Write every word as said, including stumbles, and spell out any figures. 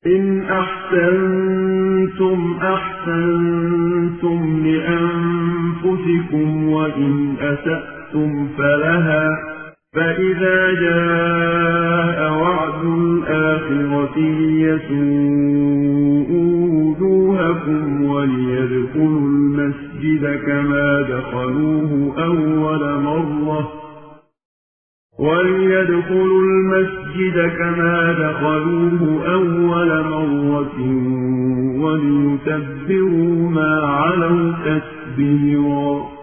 إن أحسنتم أحسنتم لأنفسكم وإن أسأتم فلها فإذا جاء وعد الآخرة ليسوءوا وجوهكم وليدخلوا المسجد كما دخلوه أول مرة وليدخلوا المسجد كما دخلوه أول مرة وليتبروا ما علوا تتبيرا.